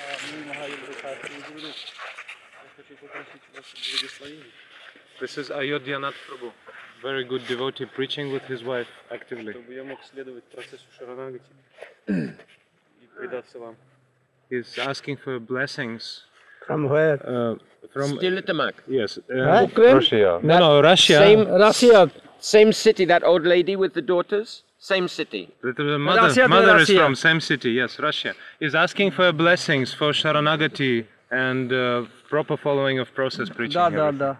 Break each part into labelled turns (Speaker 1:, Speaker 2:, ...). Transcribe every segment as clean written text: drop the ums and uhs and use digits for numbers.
Speaker 1: This is Ayodhya Nath Prabhu, very good devotee, preaching with his wife actively. He's asking for blessings.
Speaker 2: From where?
Speaker 1: From
Speaker 3: Stilitamag.
Speaker 1: yes,
Speaker 2: Ukraine?
Speaker 1: Russia. No, Russia.
Speaker 2: Russia.
Speaker 3: Same city, that old lady with the daughters? Same city.
Speaker 1: The
Speaker 2: Russia,
Speaker 1: mother is
Speaker 2: Russia.
Speaker 1: from same city, yes, Russia. Is asking for blessings for Sharanagati and proper following of process preaching. everything.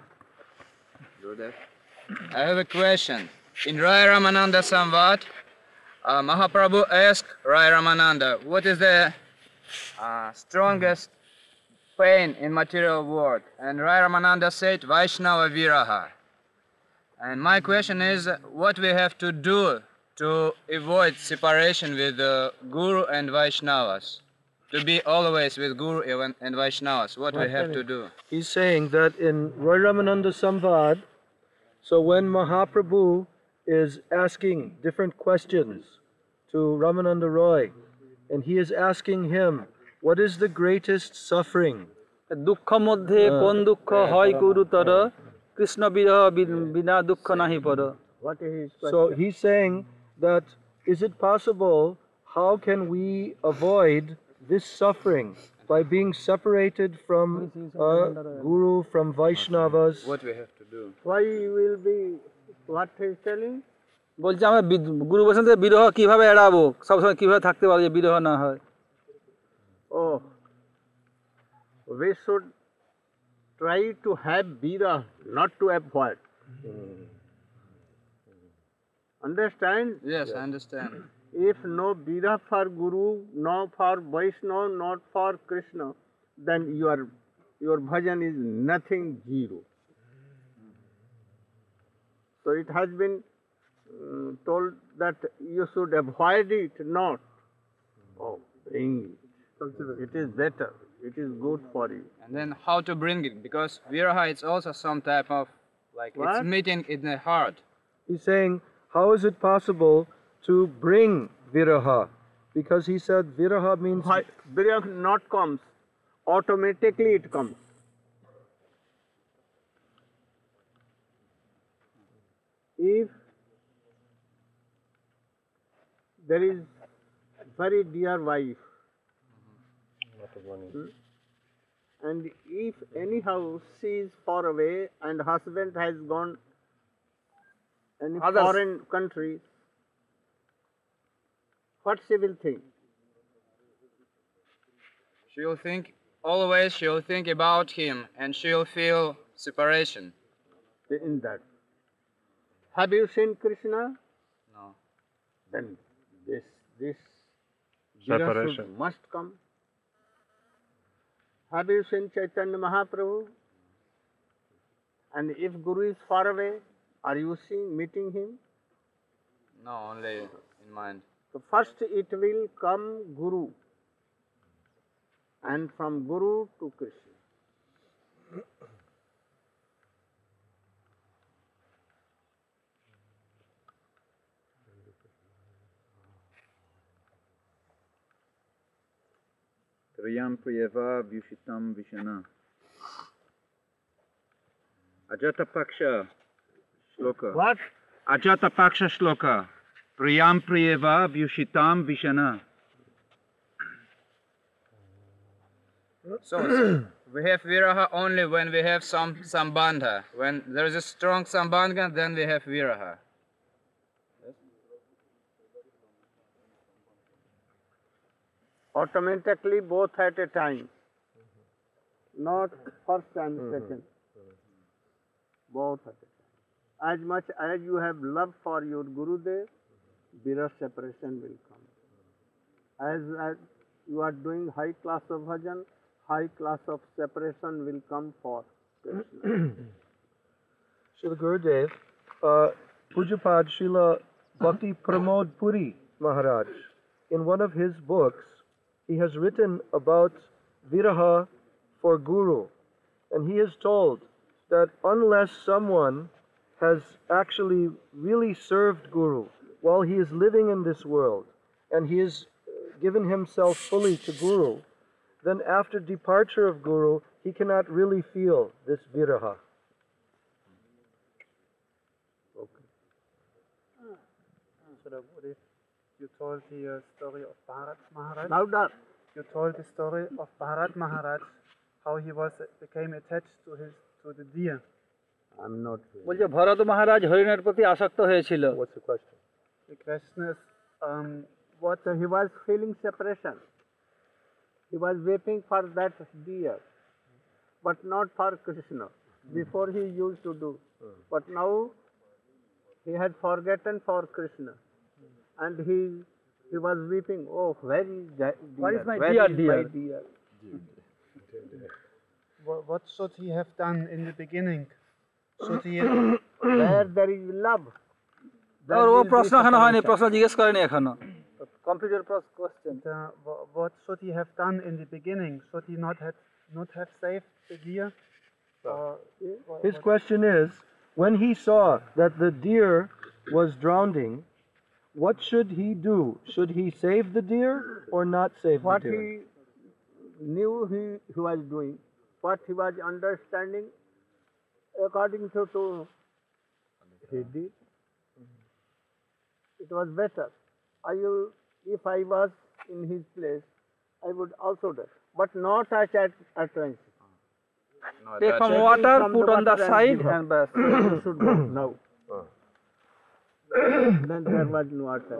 Speaker 4: I have a question. In Rai Ramananda Samvad, Mahaprabhu asked Rai Ramananda, what is the strongest pain in material world? And Rai Ramananda said, Vaishnava Viraha. And my question is, what we have to do to avoid separation with Guru and Vaishnavas? To be always with Guru and Vaishnavas, what we have to do?
Speaker 2: He's saying that in Roy Ramananda Samvad, so when Mahaprabhu is asking different questions to Ramananda Roy, and he is asking him, what is the greatest suffering?
Speaker 5: दुःख मध्ये कोन दुःख है गुरुतर कृष्ण विरह बिना दुःख नहीं पर.
Speaker 2: What is his question? So he's saying that, is it possible, how can we avoid this suffering by being separated from Guru, from Vaishnavas?
Speaker 4: What we have to do?
Speaker 2: Why will be, what he's telling?
Speaker 5: বলছে আমরা গুরু বসন্তে বিরহ কিভাবে এড়াবো সব সময় কিভাবে থাকতে পারবো যে বিরহ না হয়.
Speaker 2: Oh, we should try to have vira, not to avoid. Understand?
Speaker 4: Yes, I understand.
Speaker 2: If no vira for Guru, no for Vaishnava, not for Krishna, then your bhajan is nothing, zero. So it has been told that you should avoid it, not. Oh, bring it. It is better. It is good for you.
Speaker 4: And then how to bring it? Because viraha is also some type of, like,
Speaker 2: What?
Speaker 4: it's meeting in the heart.
Speaker 2: He's saying, how is it possible to bring viraha? Because he said viraha means... Viraha not comes. Automatically it comes. If there is very dear wife, and if anyhow she is far away and husband has gone in a foreign country, what she will think?
Speaker 4: She'll think, always she'll think about him and she'll feel separation.
Speaker 2: In that. Have you seen Krishna?
Speaker 4: No.
Speaker 2: Then this
Speaker 1: Separation
Speaker 2: must come. Have you seen Chaitanya Mahaprabhu? And if Guru is far away, are you meeting him?
Speaker 4: No, only in mind.
Speaker 2: So first it will come Guru, and from Guru to Krishna.
Speaker 6: Priyam Priyava Vyushitam Vishana. Ajatapaksha Shloka.
Speaker 2: What?
Speaker 6: Ajatapaksha Shloka. Priyam Priyava Vyushitam Vishana.
Speaker 4: So we have viraha only when we have some sambandha. When there is a strong sambandha, then we have viraha.
Speaker 2: Automatically both at a time. Not first and second. Both at a time. As much as you have love for your Gurudev, vira separation will come. As you are doing high class of bhajan, high class of separation will come for Krishna. Srila Gurudev, Pujapad Srila Bhakti Pramod Puri Maharaj, in one of his books, he has written about viraha for Guru, and he has told that unless someone has actually really served Guru while he is living in this world, and he has given himself fully to Guru,
Speaker 7: then after departure of Guru, he cannot really feel this viraha.
Speaker 8: You told the story of Bharat Maharaj.
Speaker 2: Louder.
Speaker 8: You told the story of Bharat Maharaj, how he became attached to the deer.
Speaker 2: I'm not.
Speaker 5: বলছে ভরত মহারাজ হরিণের প্রতি আসক্ত হয়েছিল।
Speaker 7: What's the question?
Speaker 8: The question is,
Speaker 2: What he was feeling separation. He was waiting for that deer, but not for Krishna. Before he used to do, but now he had forgotten for Krishna, and he was weeping. Oh, where is that deer?
Speaker 5: Where is my
Speaker 2: Where
Speaker 5: deer,
Speaker 2: is my deer?
Speaker 8: what should he have done in the beginning? Should he
Speaker 2: Where there is love. there
Speaker 5: और वो
Speaker 2: will be
Speaker 5: প্রশ্ন এখনো হয়নি,
Speaker 2: separation.
Speaker 5: প্রশ্ন জিজ্ঞেস করেনি এখনো। Computer question.
Speaker 8: what should he have done in the beginning? Should he not have saved the deer?
Speaker 7: His question is, when he saw that the deer was drowning, what should he do? Should he save the deer or not save
Speaker 2: What
Speaker 7: the deer?
Speaker 2: he knew he was doing, what he was understanding, according to he did. It was better. If I was in his place, I would also do, but not at once.
Speaker 5: Take some water,
Speaker 2: From
Speaker 5: put
Speaker 2: the
Speaker 5: on the
Speaker 2: water
Speaker 5: side
Speaker 2: give her.
Speaker 5: and bas.
Speaker 2: You should go now. Then there was no water.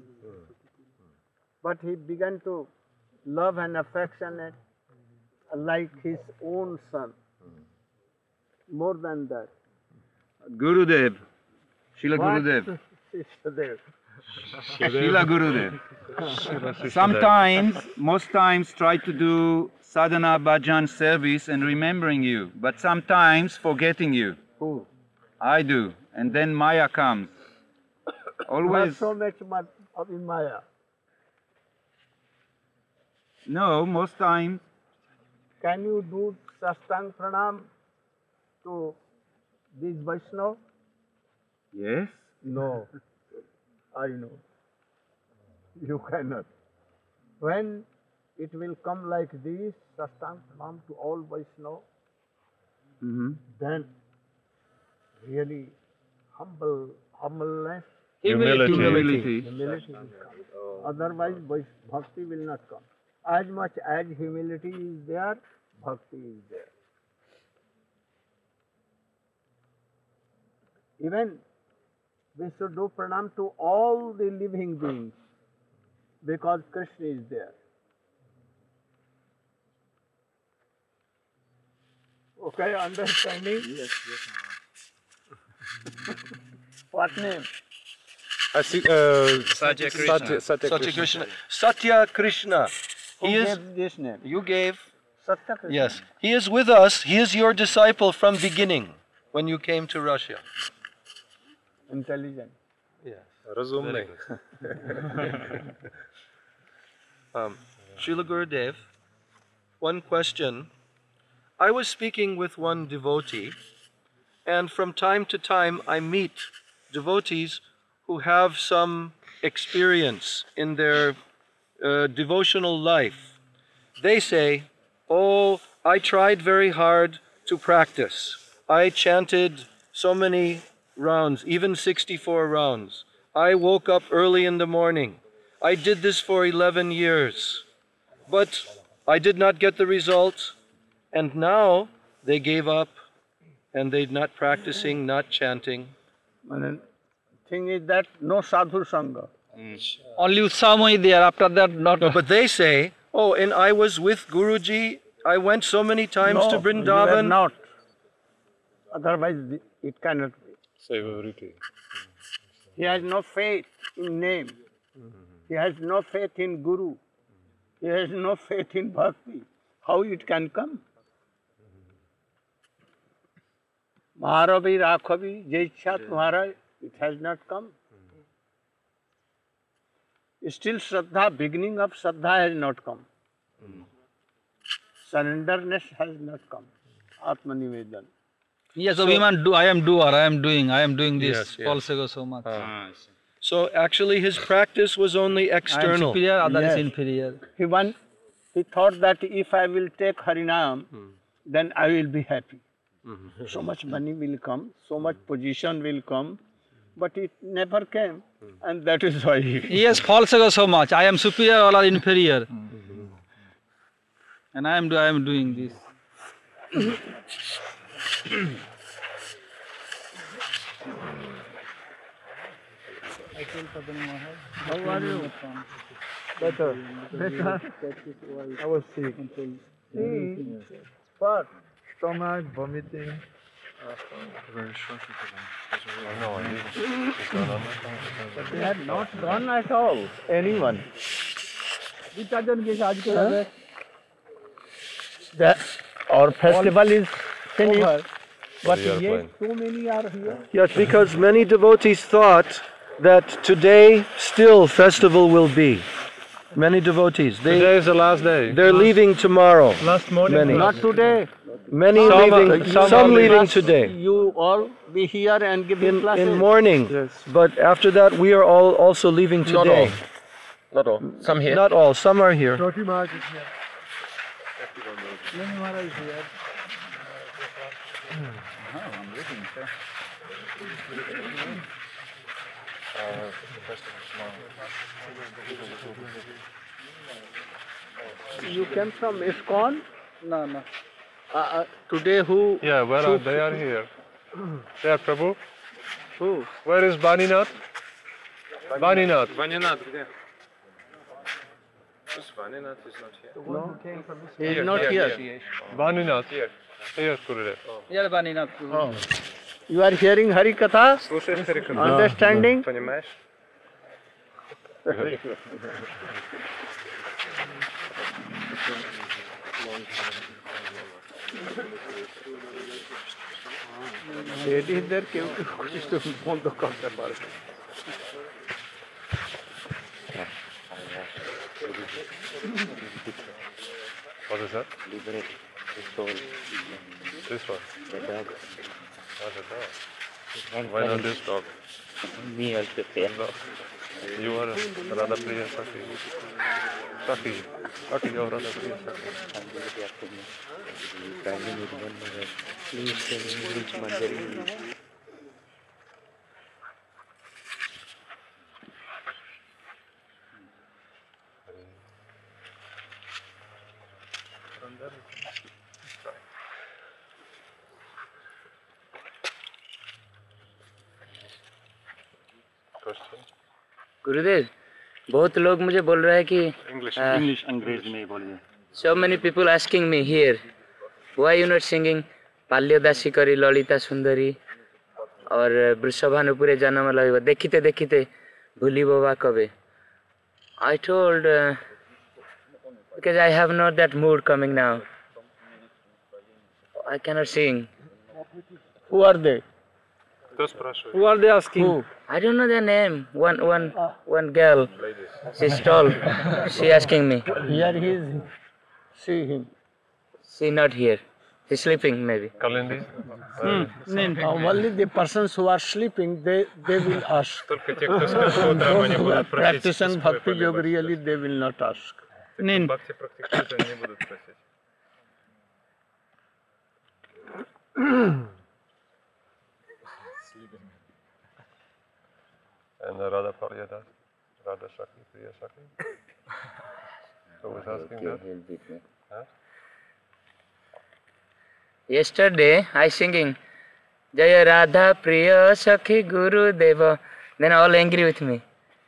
Speaker 2: But he began to love and affectionate like his own son. More than that.
Speaker 6: Gurudev, Srila
Speaker 2: What
Speaker 6: Gurudev,
Speaker 2: Srila
Speaker 6: Srila Gurudev. Sometimes, most times, try to do sadhana bhajan service and remembering you, but sometimes forgetting you.
Speaker 2: Who?
Speaker 6: I do, and then Maya comes. Always.
Speaker 2: So much of in Maya.
Speaker 6: No, most times.
Speaker 2: Can you do sastang pranam to this Vaishnava?
Speaker 6: Yes.
Speaker 2: No, I know. You cannot. When it will come like this, sastang pranam to all Vaishnava, then really humbleness,
Speaker 1: Humility.
Speaker 6: Humility.
Speaker 2: humility will come. Otherwise, bhakti will not come. As much as humility is there, bhakti is there. Even we should do pranam to all the living beings because Krishna is there. Okay, understanding? Yes. What name?
Speaker 3: Satya Krishna.
Speaker 9: Satya Krishna. Satya Krishna.
Speaker 2: Who
Speaker 9: He is,
Speaker 2: gave this name?
Speaker 9: you gave,
Speaker 2: Satya Krishna.
Speaker 9: yes. He is with us. He is your disciple from beginning when you came to Russia.
Speaker 2: Intelligent.
Speaker 1: Разумный.
Speaker 9: Srila Gurudev, one question. I was speaking with one devotee, and from time to time I meet devotees who have some experience in their devotional life. They say, oh, I tried very hard to practice. I chanted so many rounds, even 64 rounds. I woke up early in the morning. I did this for 11 years. But I did not get the results, and now they gave up and they're not practicing, not chanting.
Speaker 2: Thing is that no sadhu sangha.
Speaker 5: Only Utsamoi there, after that not.
Speaker 9: No, but they say, oh, and I was with Guruji, I went so many times to
Speaker 2: You
Speaker 9: Vrindavan.
Speaker 2: were not. Otherwise, it cannot be. He has no faith in name. He has no faith in Guru. He has no faith in bhakti. How it can come? Maharavi Rakhavi Jaicha Tumhara, it has not come. Still Shraddha, beginning of Shraddha has not come. Surrenderness has not come. Atmanivedan.
Speaker 5: Yes, Abhiman, I am doer, I am doing this.
Speaker 9: Yes, yes.
Speaker 5: False ego so much.
Speaker 9: So actually his practice was only
Speaker 5: I am
Speaker 9: external.
Speaker 5: superior, other
Speaker 2: Yes.
Speaker 5: is inferior.
Speaker 2: He He thought that if I will take Harinam, then I will be happy. So much money will come, so much position will come, but it never came, and that is why
Speaker 5: He has false ego so much. I am superior or inferior. And I am doing this.
Speaker 2: How are you?
Speaker 7: Better. I was sick.
Speaker 2: What?
Speaker 8: Stomach, vomiting.
Speaker 2: But they had not gone at all, anyone. That our festival is finished, but yet so many are here.
Speaker 7: Yes, because many devotees thought that today still festival will be. Many devotees.
Speaker 1: Today is the last day.
Speaker 7: They're leaving tomorrow.
Speaker 1: Last morning.
Speaker 7: Many.
Speaker 2: Not today.
Speaker 7: Many
Speaker 1: Some
Speaker 7: leaving.
Speaker 1: are
Speaker 7: Some leaving
Speaker 2: Must
Speaker 7: today.
Speaker 2: You all be here and give classes.
Speaker 7: In morning. But after that, we are all also leaving
Speaker 3: Not
Speaker 7: today.
Speaker 3: all. Not all. Some here.
Speaker 7: Not all. Some are here.
Speaker 8: Choti Maharaj is here.
Speaker 2: You came from ISKCON?
Speaker 5: No, no.
Speaker 2: Today who?
Speaker 1: Yeah, where are they? Are here. They are Prabhu.
Speaker 2: Who?
Speaker 1: Where is Baninath? Baninath.
Speaker 3: Baninath, где?
Speaker 1: Baninath is not here.
Speaker 2: No. He is not here.
Speaker 1: Baninath. Here. Here, Gurudev.
Speaker 2: Oh. You are hearing Hari Katha?
Speaker 1: Слушаешь Харикатху?
Speaker 2: Understanding?
Speaker 1: Понимаешь?
Speaker 2: লেডিসদের কেউ কেউ কিছু বন্ধ করতে পারে।
Speaker 1: What is that? This one. The dog. Oh, the dog. Why not this dog?
Speaker 10: Me also fair.
Speaker 1: No. You are Radha Priya Sakhi. Sakhi. Sakhi, you are Radha Priya Sakhi.
Speaker 10: Please tell me which mandir is. गुरुदेव बहुत लोग मुझे बोल रहे हैं कि
Speaker 1: English.
Speaker 10: English अंग्रेजी में बोलिए so many people asking me here why you not singing पाल्यदासी करी ललिता सुंदरी और वृषभानुपुरे जन्म लगिब देखिते देखिते भूली बाबा कबे I told because I have not that mood coming now I cannot sing.
Speaker 2: Who are they?
Speaker 5: Who are they asking?
Speaker 2: Who?
Speaker 10: I don't know their name. One girl. She's tall. She asking me.
Speaker 2: Here he is. See him.
Speaker 10: She not here. He's sleeping maybe.
Speaker 1: Kalindi?
Speaker 2: Only the persons who are sleeping, they will ask.
Speaker 1: Только те, кто спят по утрам, они будут просить.
Speaker 2: Practicing Bhakti Yoga really, they will not ask.
Speaker 1: Бхакти практикуют, они не будут просить. And Radha Paryadas, Radha Shakti, Priya Shakti. So was asking that? Huh?
Speaker 10: Yesterday I singing Jaya Radha Priya Sakhi Guru Deva. Then all angry with me.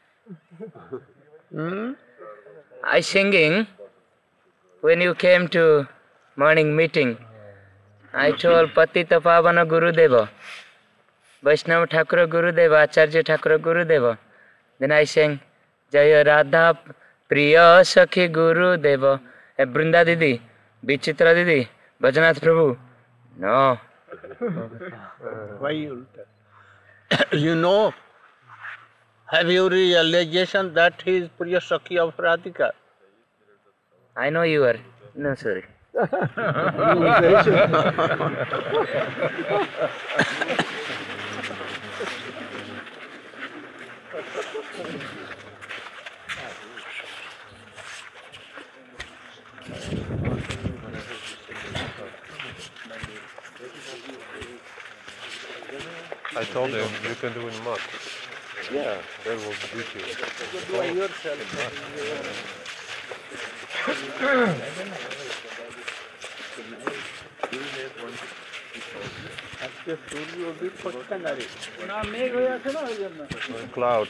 Speaker 10: I singing when you came to morning meeting. I told Patita Pavana Guru Deva. Vaishnava Thakur Guru Deva, Acharya Thakur Guru Deva. Then I sang Jaya Radha Priya Sakhi Guru Deva. Brinda Didi, Vichitra Didi, Bhajanath Prabhu. No.
Speaker 2: Why you tell? You know, have you realization that he is Priya Sakhi of Radhika?
Speaker 10: I know you are. No, sorry.
Speaker 11: I told him you can do in mud. Yeah, that will beat you.
Speaker 5: না মেঘ হয়ে আছে না ওই জন্য
Speaker 11: Cloud.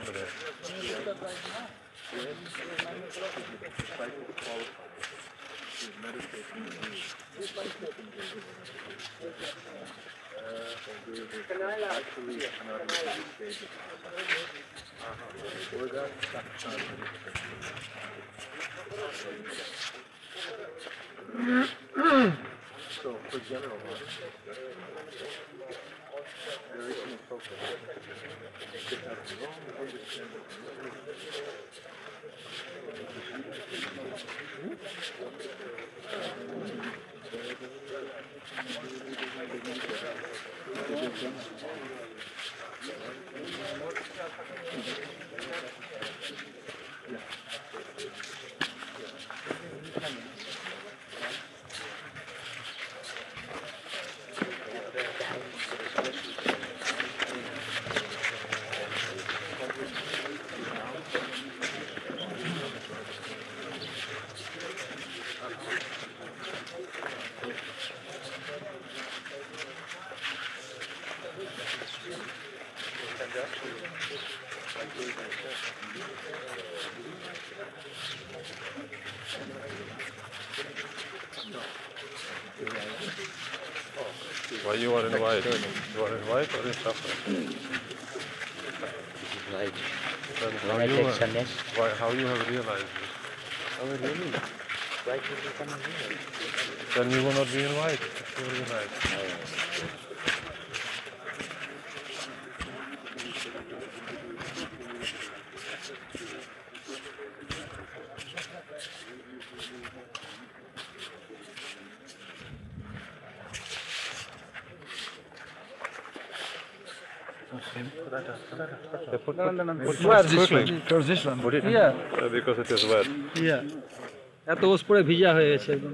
Speaker 9: So, for general, there is no focus. You have wrong understanding.
Speaker 11: Why you are in white? You are in white or in saffron?
Speaker 10: Right.
Speaker 11: Then
Speaker 10: When I take sannyas.
Speaker 11: how you have realized this?
Speaker 10: Oh, really? Why should you come here?
Speaker 11: Then you will not be in white. You will be nice.
Speaker 7: Towards this one.
Speaker 11: Put it?
Speaker 5: Yeah.
Speaker 11: Because it is wet.
Speaker 5: Yeah. এত ওস পরে ভিজা হয়ে গেছে একদম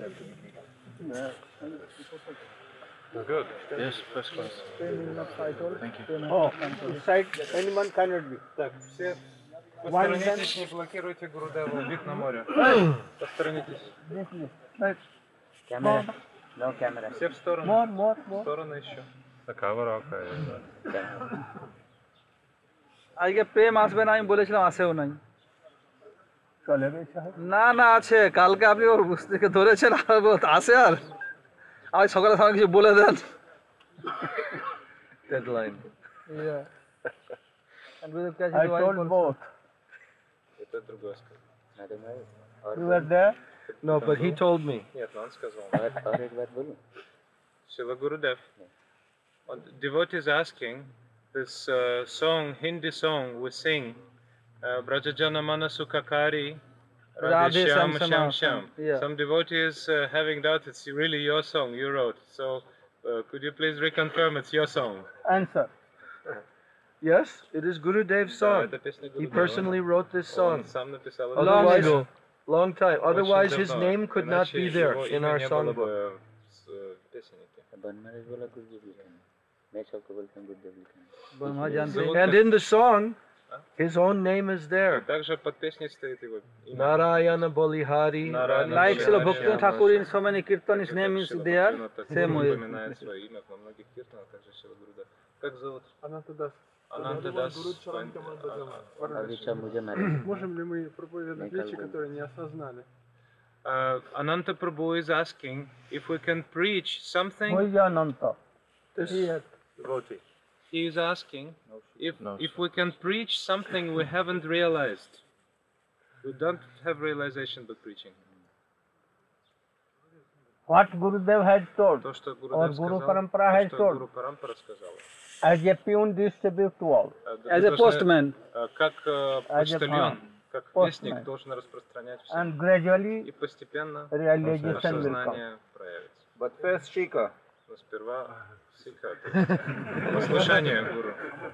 Speaker 11: Good. Yes, first class.
Speaker 2: Thank you. Oh, side anyone cannot be.
Speaker 1: Так, все
Speaker 2: One
Speaker 1: посторонитесь, не блокируйте Гурудеву, вид на море. Посторонитесь.
Speaker 10: Camera. No camera.
Speaker 1: Все в сторону.
Speaker 2: More.
Speaker 1: В сторону еще.
Speaker 11: The camera, okay.
Speaker 5: আজকে প্রেম আসবে না আমি বলেছিলাম আসেও নাই
Speaker 2: চলে রে সাহেব
Speaker 5: না না আছে কালকে আপনি ওর থেকে ধরেছেন আর আসে আর আজ সকালে সকালে কিছু বলে দেন
Speaker 7: Deadline.
Speaker 5: Yeah. And with the
Speaker 2: I told both.
Speaker 1: Это другое сказал.
Speaker 2: You were there?
Speaker 7: No, but he told me.
Speaker 1: Нет, он сказал.
Speaker 10: और एक बार बोलूं
Speaker 1: Shila Gurudev. Devotee is asking, this song, Hindi song we sing, Brajajana Manasukakari, Radhe Shyam Shyam Shyam.
Speaker 5: Yeah.
Speaker 1: Some devotee is having doubt it's really your song you wrote. So could you please reconfirm it's your song?
Speaker 2: Answer.
Speaker 7: Yes, it is Guru Dev's song.
Speaker 1: Это песня
Speaker 7: He
Speaker 1: Гурудева.
Speaker 7: personally wrote this
Speaker 1: Он
Speaker 7: song.
Speaker 1: сам написал эту
Speaker 5: Long
Speaker 1: песню.
Speaker 5: ago.
Speaker 7: Long time.
Speaker 1: Очень
Speaker 7: Otherwise, his
Speaker 1: давно.
Speaker 7: name could not
Speaker 1: Иначе
Speaker 7: be there
Speaker 1: его
Speaker 7: in
Speaker 1: имя
Speaker 7: our
Speaker 1: не было
Speaker 7: songbook.
Speaker 1: бы в песеннике.
Speaker 10: बनमहाराज बोला गुरुदेव लिखा है मैं सबको बोलता हूँ गुरुदेव लिखा है
Speaker 5: ब्रह्मा जानते हैं
Speaker 7: And in the song, his own name is there.
Speaker 1: Также под песней стоит его имя.
Speaker 7: Narayana Bolihari.
Speaker 1: Нараяна
Speaker 5: like Srila
Speaker 1: Bolihari.
Speaker 5: Bhakti Thakur in so many kirtan his name is
Speaker 1: Шрила
Speaker 5: there
Speaker 1: Бхактивинода Тхакур
Speaker 5: same way
Speaker 1: упоминает свое имя во многих киртанах, также Шрила Гурудев. Как зовут?
Speaker 8: Анантадас.
Speaker 1: Анантадас.
Speaker 10: अभी सब मुझे मारे
Speaker 8: Можем ли мы проповедовать вещи, которые не осознали?
Speaker 1: Ananta Prabhu is asking if we can preach
Speaker 2: Who
Speaker 1: something.
Speaker 2: is Ananta?
Speaker 7: This
Speaker 1: Devotee. He is asking if we can preach something we haven't realized. We don't have realization but preaching.
Speaker 2: What Gurudev had told,
Speaker 1: То, что
Speaker 2: or
Speaker 1: Гурудев
Speaker 2: Guru
Speaker 1: сказал,
Speaker 2: Parampara
Speaker 1: то,
Speaker 2: has
Speaker 1: что
Speaker 2: told,
Speaker 1: Гуру Парампара сказала.
Speaker 2: as a peon distribute to all.
Speaker 5: as a postman
Speaker 1: Как почтальон, как
Speaker 2: Postman.
Speaker 1: вестник должен распространять всем.
Speaker 2: And gradually
Speaker 1: И постепенно
Speaker 2: realization will come.
Speaker 1: осознание проявится.
Speaker 6: But first Shika.
Speaker 1: Но сперва сикха, то есть послушание гуру.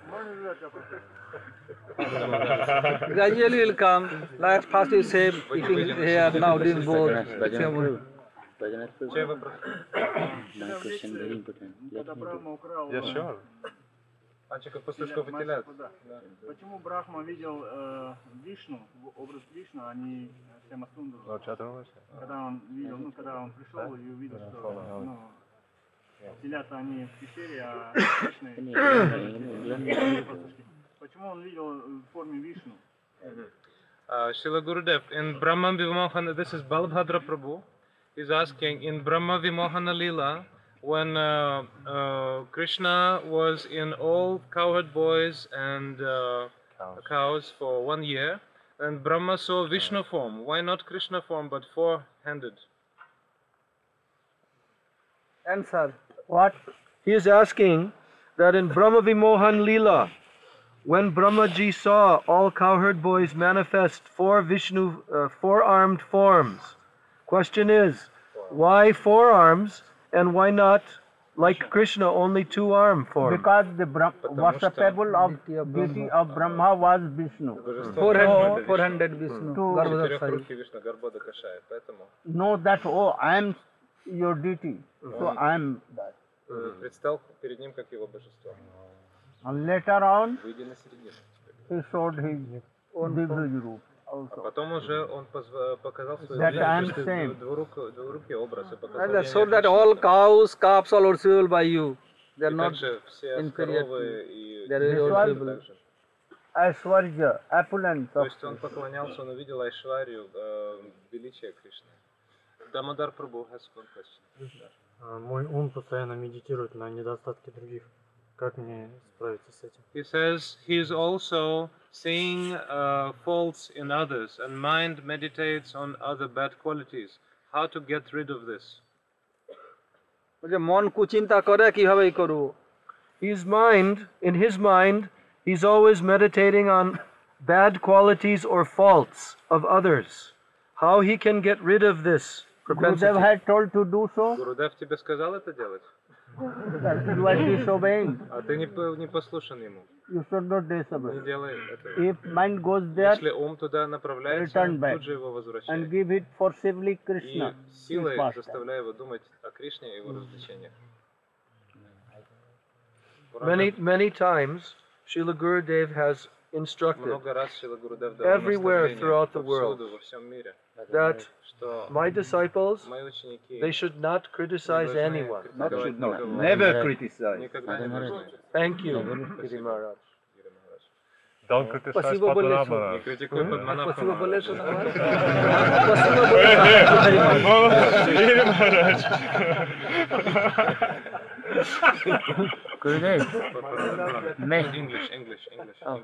Speaker 5: gradually will come like first you say eating here now doing both same way.
Speaker 10: Bajnath
Speaker 1: Чей вопрос?
Speaker 10: my question very important let me do
Speaker 11: Yeah, sure.
Speaker 12: Почему Брахма видел Вишну, образ Вишну, а не Шьямасундару? Когда он видел, когда он пришел и увидел, что телята они в пещере, а Кришны почему он видел в форме Вишну?
Speaker 1: Srila Gurudev, in Brahma Vimohana, this is Balabhadra Prabhu, is asking, in Brahma Vimohana Lila, when Krishna was in all cowherd boys and cows for 1 year, and Brahma saw Vishnu form. Why not Krishna form, but four-handed?
Speaker 7: Answer. What? He is asking that in Brahma Vimohan Leela, when Brahmaji saw all cowherd boys manifest four-armed forms, question is, why 4 arms and why not, like Krishna, only 2-arm form?
Speaker 2: Because the worshipable of deity of Brahma was Vishnu.
Speaker 5: 400 Vishnu.
Speaker 2: Know that, I am your deity, so I am that. And later on, he showed his Divya Roop also. That I am same.
Speaker 5: And so that all cows, calves are worshipable by you. They are not inferior to you. They are very worshipable.
Speaker 2: Aishwarya, opulence of
Speaker 1: Damodar Prabhu has one question.
Speaker 13: Мой ум постоянно медитирует на недостатки других. Как мне справиться с этим?
Speaker 1: He says he is also seeing faults in others, and mind meditates on other bad qualities. How to get rid of this?
Speaker 5: মন কুচিন্তা করে কিভাবে করব?
Speaker 7: In his mind, he's always meditating on bad qualities or faults of others. How he can get rid of this propensity?
Speaker 2: Gurudev had told to do so.
Speaker 1: Gurudev тебе сказал это делать?
Speaker 2: You are disobeying.
Speaker 1: А ты не послушан ему.
Speaker 2: You should not disobey.
Speaker 1: Не делай это.
Speaker 2: If mind goes there,
Speaker 1: Если ум туда направляется,
Speaker 2: return back
Speaker 1: тут же его возвращает.
Speaker 2: and give it forcibly Krishna.
Speaker 1: И силой заставляя его думать о Кришне и его развлечениях.
Speaker 7: Many times, Srila Gurudev has instructed everywhere throughout the world that my disciples, they should not criticize anyone.
Speaker 6: Never criticize.
Speaker 7: Thank you.
Speaker 11: Don't criticize Padmanabha.
Speaker 10: Gurudev,
Speaker 1: English.
Speaker 10: Oh.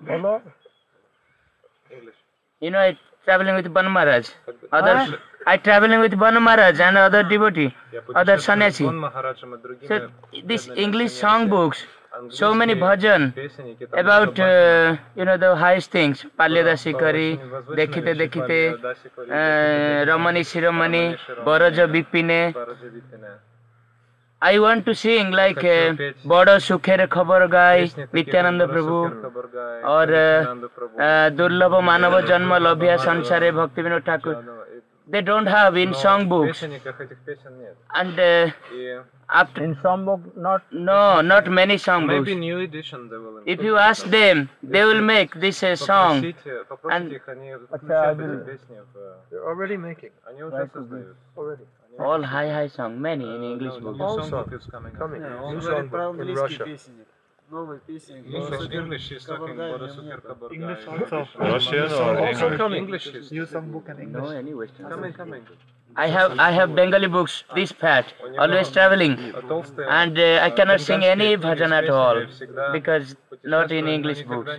Speaker 10: You know, I traveling with Banu Maharaj. I traveling with Banu Maharaj and other devotee, other sannyasi. So these English song books, so many bhajan about the highest things. Palyadasi Kari, Dekhite Dekhite, Ramani Shiromani, Baraja Bipine. I want to sing like Bada Sukhere Khabar Gai, Nityananda Prabhu, or Durlabha Manava Janma Labhya Sansare Bhaktivinoda Thakur. They don't have in song books. And after
Speaker 2: in song book,
Speaker 10: not many song books.
Speaker 1: Maybe new edition they will.
Speaker 10: If you ask them, they will make this song. And
Speaker 7: they're already making.
Speaker 2: Already.
Speaker 10: All high song, many in English books.
Speaker 7: Also coming. New song book in Russia.
Speaker 1: English is talking about a super Khabar Gai.
Speaker 11: Russian or
Speaker 1: Also coming.
Speaker 11: English?
Speaker 8: New song book and English.
Speaker 10: No, any Western.
Speaker 1: Coming.
Speaker 10: I have Bengali books, this fat, always traveling, and I cannot sing any bhajan at all because not in English books.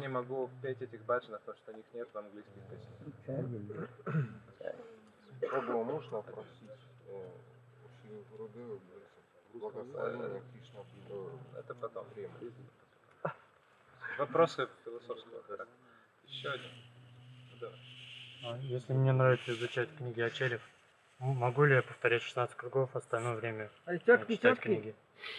Speaker 1: Это потом. Вопросы философского характера. Еще один.
Speaker 13: Если мне нравится изучать книги Ачарьев, могу ли я повторять 16 кругов, остальное время читать книги?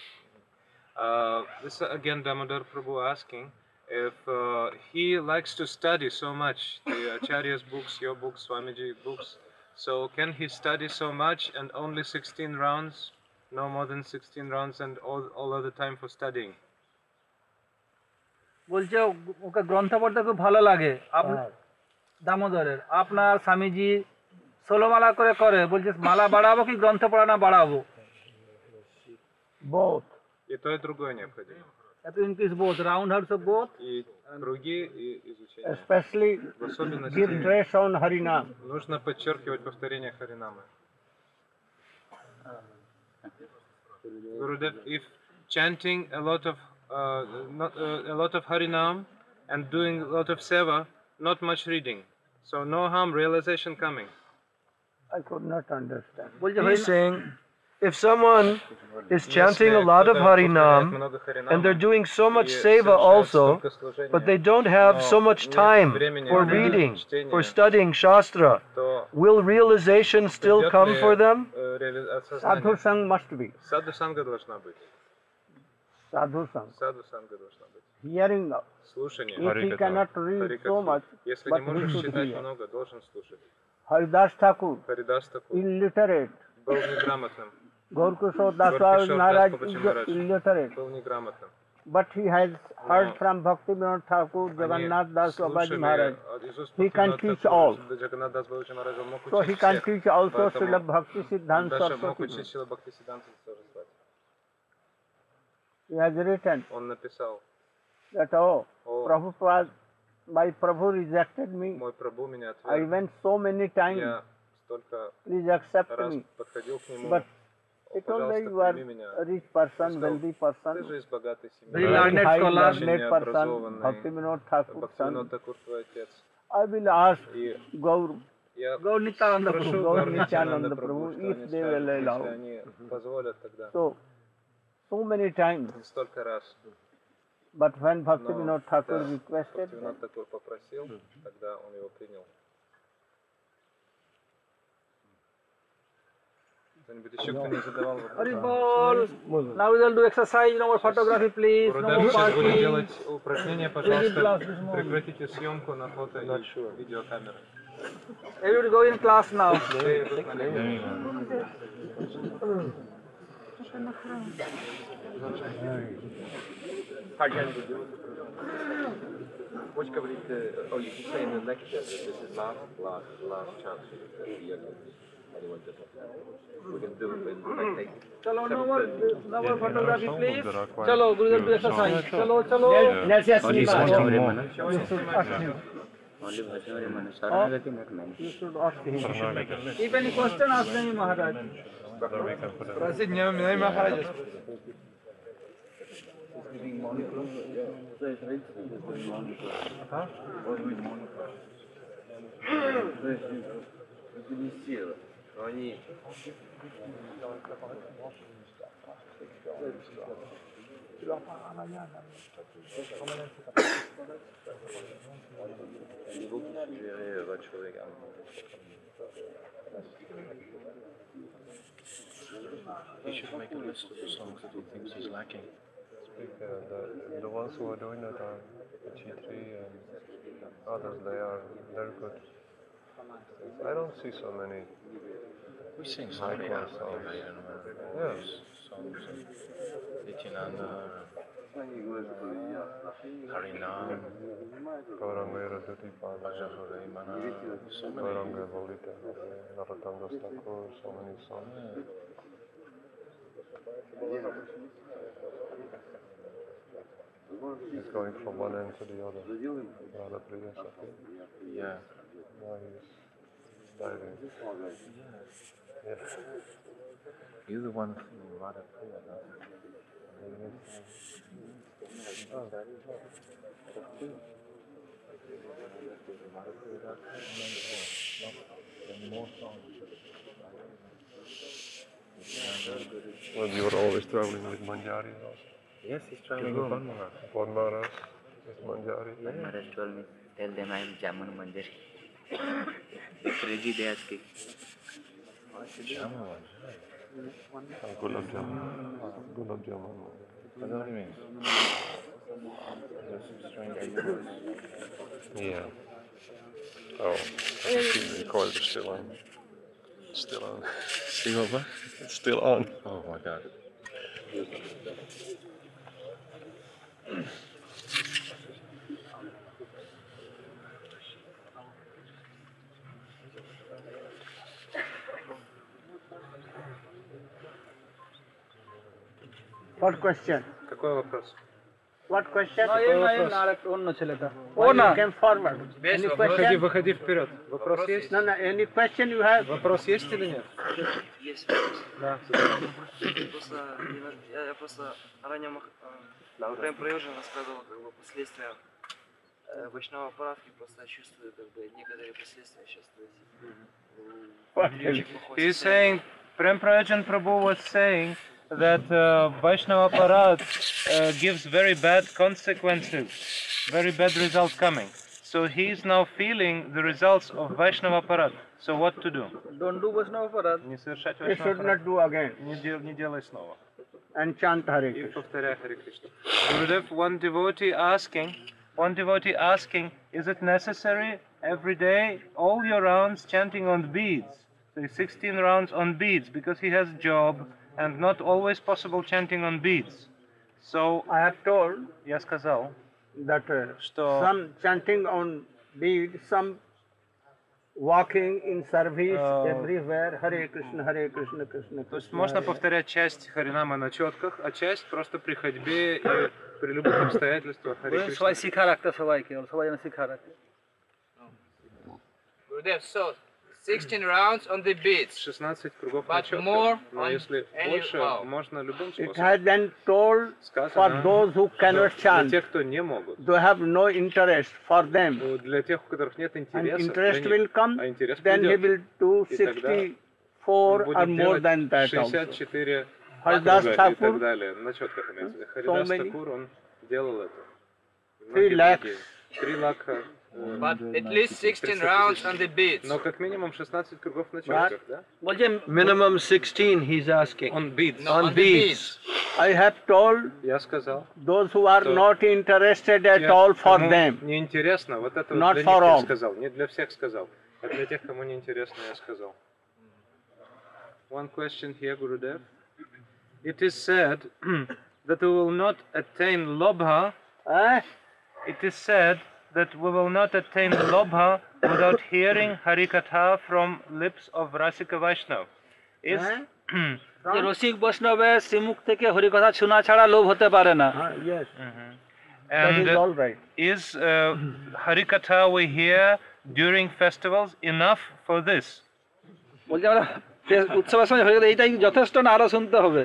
Speaker 1: This is again Damodar Prabhu asking if he likes to study so much the Acharya's books, your books, Swamiji books. So can he study so much and only 16 rounds, no more than 16 rounds, and all other time for studying?
Speaker 5: বলছে ওকে গ্রন্থ পড়তে খুব ভালো লাগে দামোদরের আপনার স্বামীজি 16 মালা করে বলছে মালা বাড়াবো কি গ্রন্থ পড়া বাড়াবো
Speaker 2: both.
Speaker 1: И то, и другое необходимо.
Speaker 5: to increase both round hearts of both
Speaker 1: И круги, и изучение.
Speaker 2: Especially
Speaker 1: В особенности
Speaker 2: give stress on Harinam.
Speaker 1: нужно подчеркивать повторение Харинамы. Gurudev, if chanting a lot of a lot of Harinam and doing a lot of seva, not much reading, so no harm, realization coming.
Speaker 2: I could not understand.
Speaker 7: He's saying, if someone is chanting a lot of Harinam and they're doing so much seva also, but they don't have so much time for reading, for studying Shastra, will realization still come for them?
Speaker 2: Sadhu Sang must be.
Speaker 1: Sadhu Sangha должна быть.
Speaker 2: Sadhu Sang.
Speaker 1: Sadhu Sangha должна быть.
Speaker 2: Hearing.
Speaker 1: Слушание.
Speaker 2: If he cannot read so much,
Speaker 1: Если
Speaker 2: but
Speaker 1: не
Speaker 2: he
Speaker 1: можешь
Speaker 2: should
Speaker 1: читать
Speaker 2: hear.
Speaker 1: много, должен слушать.
Speaker 2: Haridas Thakur,
Speaker 1: Харидас Такур
Speaker 2: illiterate.
Speaker 1: был неграмотным.
Speaker 2: Gaurkishore Das Maharaj is
Speaker 1: Maharaj
Speaker 2: illiterate.
Speaker 1: был неграмотным.
Speaker 2: But he has heard from Bhakti Vinod Thakur, Jagannath Das Babaji Maharaj. He can teach all. So he can teach also Srila Bhakti Siddhanta Saraswati. He has written
Speaker 1: Он написал,
Speaker 2: that, oh, Prabhupada, my Prabhu rejected me.
Speaker 1: мой Прабху меня
Speaker 2: I
Speaker 1: отверг.
Speaker 2: went so many times.
Speaker 1: Я столько
Speaker 2: Please accept
Speaker 1: раз
Speaker 2: me.
Speaker 1: подходил к нему.
Speaker 2: But he told me you are
Speaker 1: прими меня.
Speaker 2: a rich person,
Speaker 1: Сказал,
Speaker 2: wealthy person,
Speaker 1: ты же из богатой семьи.
Speaker 2: very learned scholar,
Speaker 1: Очень
Speaker 2: learned person,
Speaker 1: образованный.
Speaker 2: Bhakti Vinod Thakur
Speaker 1: Бхактивинод
Speaker 2: son.
Speaker 1: Такур твой отец.
Speaker 2: I will ask
Speaker 1: И
Speaker 2: Gaur,
Speaker 1: я
Speaker 5: Gaur Nityananda
Speaker 1: прошу
Speaker 5: Prabhu,
Speaker 2: Gaur
Speaker 1: Гаур
Speaker 2: Nityananda
Speaker 1: Нитянанда
Speaker 2: Prabhu,
Speaker 1: Прабху, что
Speaker 2: if
Speaker 1: они
Speaker 2: they will
Speaker 1: скажут,
Speaker 2: allow.
Speaker 1: если они позволят тогда.
Speaker 2: So many times.
Speaker 1: Столько раз.
Speaker 2: But when Bhakti
Speaker 1: Но
Speaker 2: Vinod Thakur
Speaker 1: да,
Speaker 2: requested,
Speaker 1: Бхактивинод Такур попросил, тогда он его принял. Кто-нибудь еще кто не задавал
Speaker 5: Hari
Speaker 1: вопрос?
Speaker 5: Bol. Now we will do exercise, no more photography, please. No
Speaker 1: Гурудев,
Speaker 5: more
Speaker 1: сейчас будем
Speaker 5: parking.
Speaker 1: делать упражнения, пожалуйста, прекратите съемку на фото и видеокамеры.
Speaker 5: Everybody go in class now.
Speaker 11: What you say in the lecture that this is last chance for the young anyone does not. We can do it in like
Speaker 5: Chalo, no more photography, please. Chalo, Gurudev, do exercise. Chalo, chalo.
Speaker 10: Only Bhajamari Mana, Saranagati not many.
Speaker 2: you should ask him.
Speaker 5: If any question, ask me, Maharaj.
Speaker 11: Они не будут suggérer votre chose également.
Speaker 14: He should make a list of the songs that he thinks he's lacking.
Speaker 15: The ones who are doing that are G3 and others, they're good. I don't see so many.
Speaker 14: We sing
Speaker 15: high
Speaker 14: some
Speaker 15: class songs.
Speaker 14: Yes. Songs of Nityananda, Harinam,
Speaker 15: Gauranga Dutipada,
Speaker 14: Bhajamari Mana, so many.
Speaker 15: Gauranga Lolita, Narottam Das Thakur, so many songs. He's going from one end to the other. Radha Priya Sati.
Speaker 14: Yeah.
Speaker 15: Now he's diving. Yeah.
Speaker 14: You're the one from Radha Priya,
Speaker 15: Well, you were always traveling with Manjari also.
Speaker 10: Yes, he's traveling with Bon Maharaj.
Speaker 15: Bon Maharaj with Manjari.
Speaker 10: Bon Maharaj told me, tell them I am Jamun Manjari. Crazy they asking.
Speaker 14: Jamun
Speaker 15: Gulab Jamun. Gulab Jamun.
Speaker 14: What do you mean? There's some strange ideas.
Speaker 15: Yeah. Oh, the recorder is still on. Still on.
Speaker 14: Still what?
Speaker 15: It's still on.
Speaker 14: Oh my God.
Speaker 2: What question?
Speaker 1: Какой вопрос?
Speaker 2: What question?
Speaker 5: না, এই না, এই না, আরেকটা অন্য ছেলেটা। ও
Speaker 2: Why
Speaker 5: না।
Speaker 2: you came forward? Any question?
Speaker 1: Выходи вперед. Вопрос есть?
Speaker 2: No, no. Any question you have?
Speaker 1: Вопрос есть или нет?
Speaker 16: Есть.
Speaker 1: Да.
Speaker 16: Просто я просто ранее прям Проезжин рассказывал как бы последствия Вайшнава Парадки, просто чувствую как бы некоторые последствия сейчас.
Speaker 1: He's saying, Prem Prayojan Prabhu was saying that Vaishnava Parad gives very bad consequences, very bad results coming. So he's now feeling the results of Vaishnava Parad. So what to do?
Speaker 5: Don't do Vaishnava Parad.
Speaker 1: Не совершать
Speaker 2: You
Speaker 1: Vaishnava
Speaker 2: should not
Speaker 1: Parad.
Speaker 2: do again.
Speaker 1: Не делай снова.
Speaker 2: And chant Hare
Speaker 1: И
Speaker 2: Krishna.
Speaker 1: повторяй Харе Кришна. Gurudev, one devotee asking, is it necessary every day, all your rounds chanting on beads? So 16 rounds on beads, because he has job and not always possible chanting on beads. So
Speaker 2: I have told
Speaker 1: я сказал,
Speaker 2: that some chanting on bead, some walking in service everywhere, Hare Krishna, Krishna
Speaker 1: то есть
Speaker 2: Krishna.
Speaker 1: можно повторять часть Харинама на четках, а часть просто при ходьбе и при любых обстоятельствах Харе
Speaker 5: বলুন,
Speaker 1: Кришна.
Speaker 5: সবাই শিক্ষা রাখতে সবাইকে, সবাই যেন শিক্ষা রাখে।
Speaker 4: Gurudev, so 16 rounds on the beats.
Speaker 1: 16 кругов на
Speaker 4: But
Speaker 1: четках.
Speaker 4: more
Speaker 1: Но
Speaker 4: on
Speaker 1: если
Speaker 4: any
Speaker 1: больше,
Speaker 4: vow.
Speaker 1: можно любым
Speaker 2: It
Speaker 1: способом.
Speaker 2: has been told for
Speaker 1: Сказано,
Speaker 2: those who cannot
Speaker 1: что для
Speaker 2: chant,
Speaker 1: тех, кто не могут,
Speaker 2: they have no interest for them.
Speaker 1: для тех, у которых нет
Speaker 2: And
Speaker 1: интереса,
Speaker 2: interest
Speaker 1: для
Speaker 2: will
Speaker 1: них,
Speaker 2: come,
Speaker 1: а интерес
Speaker 2: then he
Speaker 1: придет.
Speaker 2: will do
Speaker 1: И тогда
Speaker 2: 64 or
Speaker 1: будет
Speaker 2: more
Speaker 1: делать
Speaker 2: than that also.
Speaker 1: 64
Speaker 2: Haridas
Speaker 1: круга и
Speaker 2: Thakur,
Speaker 1: так далее. На четках имеется в виду. Харидас
Speaker 2: many?
Speaker 1: Такур, он делал это.
Speaker 2: 3 lakhs.
Speaker 1: 3 лаха.
Speaker 4: But at least 16 rounds on the beats.
Speaker 1: Но как минимум 16 кругов на четках, да?
Speaker 9: Minimum 16, he's asking.
Speaker 1: On beads.
Speaker 4: No,
Speaker 9: On
Speaker 4: on the
Speaker 9: beads.
Speaker 2: I have told
Speaker 1: Я сказал.
Speaker 2: those who are
Speaker 1: Что
Speaker 2: not interested at
Speaker 1: те,
Speaker 2: all for
Speaker 1: кому
Speaker 2: them.
Speaker 1: не интересно, вот это
Speaker 2: Not
Speaker 1: для
Speaker 2: for
Speaker 1: них я
Speaker 2: all.
Speaker 1: сказал, не для всех сказал, а для тех, кому не интересно, я сказал. One question here, Gurudev. It is said that we will not attain lobha. It is said that we will not attain lobha without hearing Harikatha from lips of Rasika Vaishnav. Is
Speaker 5: যে রসিক বৈষ্ণবের শ্রীমুখ থেকে হরিকথা শোনা ছাড়া লোভ হতে পারে না।
Speaker 2: Yes.
Speaker 1: And
Speaker 2: That is all right.
Speaker 1: is Harikatha we hear during festivals enough for this?
Speaker 5: বলছি আমরা উৎসবের সময় হরিকথা এইটাই যথেষ্ট না আরো শুনতে হবে?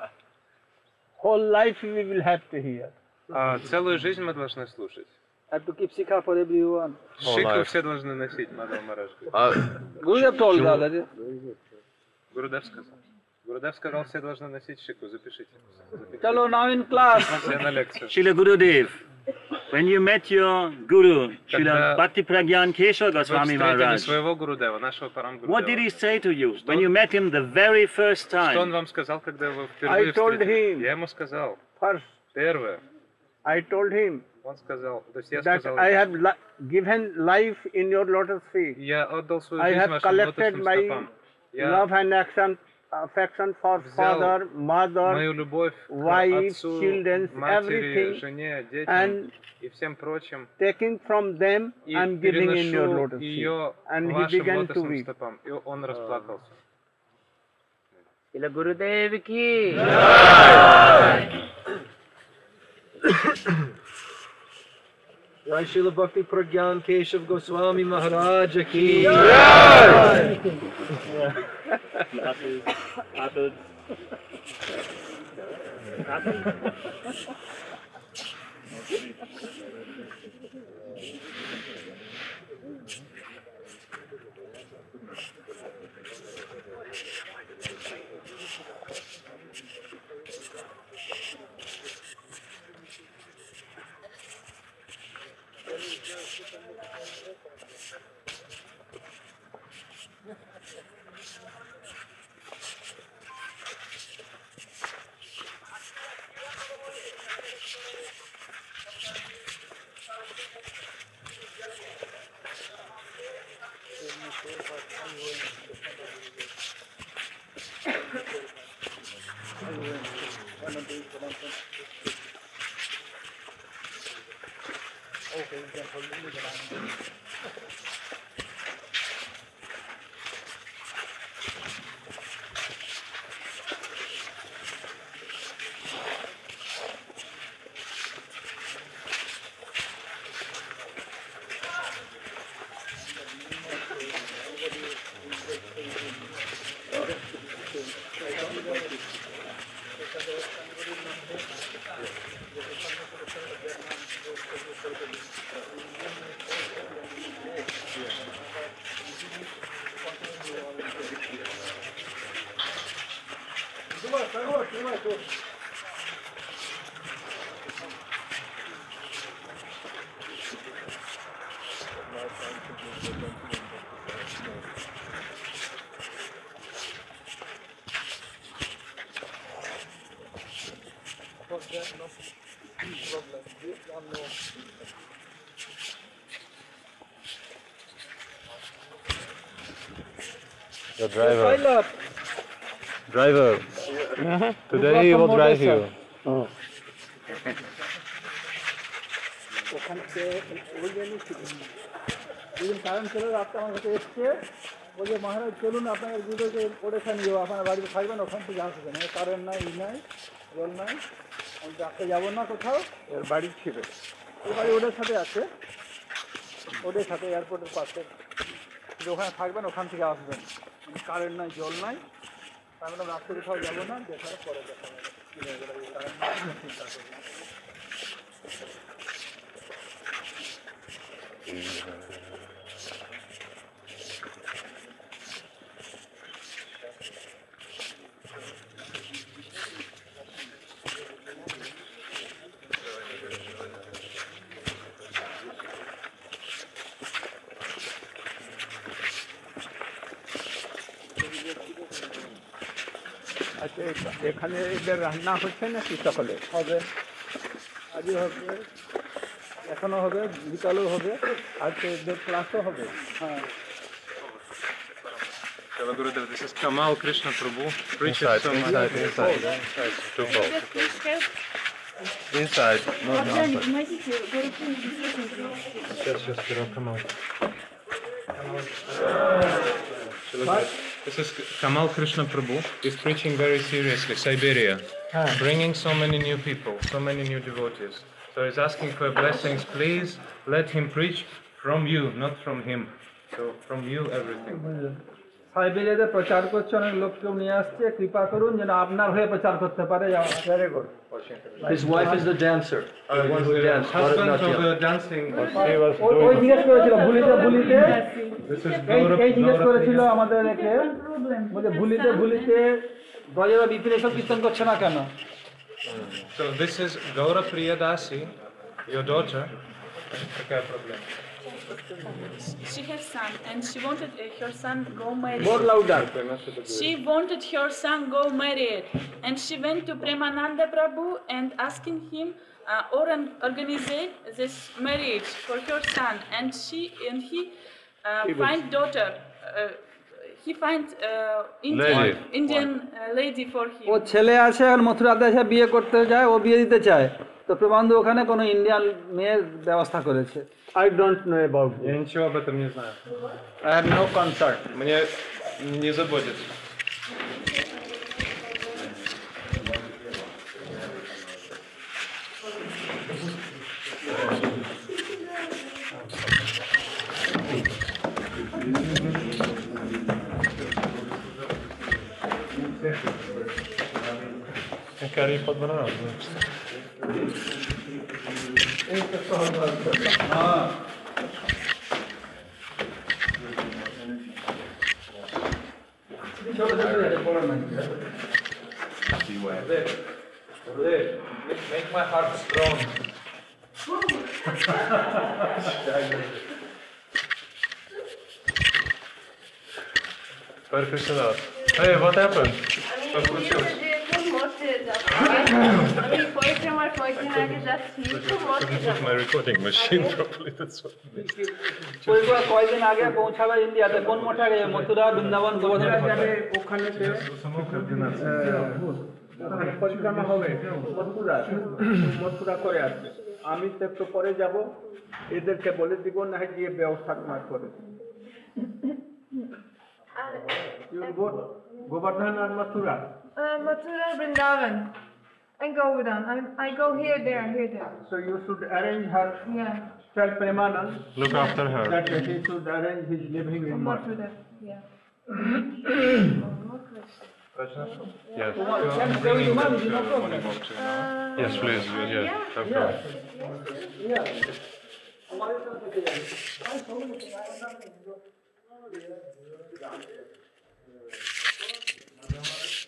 Speaker 2: Whole life we will have to hear.
Speaker 1: Целую жизнь мы должны слушать.
Speaker 5: Have to keep sikha for everyone.
Speaker 1: Шику все должны носить, Мадхав Махарадж.
Speaker 5: Gurudev told that.
Speaker 1: Гурудев сказал. Гурудев сказал, все должны носить шику. Запишите.
Speaker 5: Chalo, now in class.
Speaker 1: Все на лекцию.
Speaker 17: Srila Gurudev, when you met your guru, Srila
Speaker 1: Когда
Speaker 17: Bhakti Pragyan Keshava
Speaker 1: Вы
Speaker 17: Goswami
Speaker 1: встретили
Speaker 17: Maharaj,
Speaker 1: своего Гурудева, нашего Парам
Speaker 17: what did he
Speaker 1: Гурудева.
Speaker 17: say to you when you met him the very first
Speaker 1: Что он
Speaker 17: time?
Speaker 1: вам сказал, когда вы впервые
Speaker 2: I told
Speaker 1: встретились?
Speaker 2: him
Speaker 1: Я ему сказал.
Speaker 2: first,
Speaker 1: Первое.
Speaker 2: I told him
Speaker 1: Он сказал, то есть я
Speaker 2: that
Speaker 1: сказал,
Speaker 2: I have given life in your lotus feet.
Speaker 1: я отдал свою
Speaker 2: I
Speaker 1: жизнь
Speaker 2: have
Speaker 1: вашим
Speaker 2: collected
Speaker 1: лотосным
Speaker 2: my
Speaker 1: стопам. Я
Speaker 2: love and affection for
Speaker 1: взял
Speaker 2: father, mother,
Speaker 1: мою любовь к
Speaker 2: wife,
Speaker 1: отцу,
Speaker 2: children,
Speaker 1: матери,
Speaker 2: everything,
Speaker 1: жене, детям
Speaker 2: and
Speaker 1: и всем прочим.
Speaker 2: taking from them
Speaker 1: И
Speaker 2: and giving in your
Speaker 1: переношу
Speaker 2: lotus feet.
Speaker 1: ее
Speaker 2: And he
Speaker 1: вашим
Speaker 2: began to
Speaker 1: лотосным
Speaker 2: weep.
Speaker 1: стопам. И он расплакался.
Speaker 10: Ila Gurudev ki.
Speaker 9: Jai Srila Bhakti Pragyan Keshav Goswami Maharaj ki.
Speaker 1: The driver. Driver. Today he will drive you.
Speaker 2: ওখান থেকে ওই জন্যই দুদিন current ছিল রাতটা আমার কাছে এসছে বলছে মহারাজ চলুন আপনার গুরুকে ওড়েখা নিয়ে যাবো আপনার বাড়িতে থাকবেন ওখান থেকে আসবেন কারেন্ট নাই ই নাই জল নাই আমি রাখতে যাবো না কোথাও এর বাড়ি ছিল ওই বাড়ি ওদের সাথে আছে ওদের সাথে এয়ারপোর্টের পাশে ওখানে থাকবেন ওখান থেকে আসবেন কারেন্ট নাই জল নাই তার মানে রাত্রে কোথাও যাবো না দেখার পরে দেখা যাবে কী হয়ে গেল কারেন্ট নাই চিন্তা করবো আচ্ছা এখানে এদের রান্না হচ্ছে নাকি সকালে হবে আজই হবে এখনো হবে বিকালেও হবে আজকে এদের ক্লাসও হবে হ্যাঁ
Speaker 1: Srila Gurudev, this is Kamal Krishna Prabhu. Preaches so much.
Speaker 15: Inside. Inside, not outside.
Speaker 1: Сейчас, Kamal. This is Kamal Krishna Prabhu. He's preaching very seriously, Siberia, bringing so many new people, so many new devotees. So he's asking for blessings. Please let him preach from you, not from him. So from you, everything.
Speaker 5: সাইবেরিয়াতে প্রচার করছে অনেক লোককেও নিয়ে আসছে কৃপা করুন যেন আপনার হয়ে প্রচার করতে পারে very good
Speaker 7: His wife is the dancer. The one who danced.
Speaker 1: Husband of the dancing.
Speaker 5: ওই জিজ্ঞেস করেছিল ভুলিতে ভুলিতে এই জিজ্ঞেস করেছিল আমাদের একে বলে ভুলিতে ভুলিতে ব্রজের বিপিন এসব কীর্তন করছে না কেন
Speaker 1: So this is Gaura Priyadasi, your daughter. Okay, problem.
Speaker 18: She has son and she wanted her son go married.
Speaker 5: More louder.
Speaker 18: She wanted her son go married and she went to Premananda Prabhu and asking him organize this marriage for her son and he find daughter. He find Indian lady for him.
Speaker 5: ও ছেলে আছে আর মথুরাতে এসে বিয়ে করতে যায় ও বিয়ে দিতে চায় তো প্রবন্ধ ওখানে কোনো ইন্ডিয়ান মেয়ের ব্যবস্থা করেছে
Speaker 7: I don't know about
Speaker 1: Я ничего об этом не знаю.
Speaker 5: I have no concern.
Speaker 1: Мне не заботит.
Speaker 15: Карри под бананом.
Speaker 1: Make my heart strong.
Speaker 15: Hare Krishna. Hey, what happened?
Speaker 18: Put
Speaker 15: my recording machine properly, that's what it is.
Speaker 5: ওইগুলো কয়দিন আগে পৌঁছাবে ইন্ডিয়াতে কোন মঠে আগে মথুরা বৃন্দাবন গোবর্ধন
Speaker 2: ওখানে পরিক্রমা হবে মথুরা করে আসবে আমি তো একটু পরে যাব এদেরকে বলে দিব না গিয়ে ব্যবস্থা না করে Govardhan or Mathura?
Speaker 19: Mathura, Vrindavan, and Govardhan. I go here, there.
Speaker 2: So you should arrange her.
Speaker 19: Yeah.
Speaker 2: Tell Premanand.
Speaker 15: Look after her.
Speaker 2: That he should arrange his living in
Speaker 19: Mathura. Yeah.
Speaker 15: Yes. Yes, please. Yes,
Speaker 2: Yeah.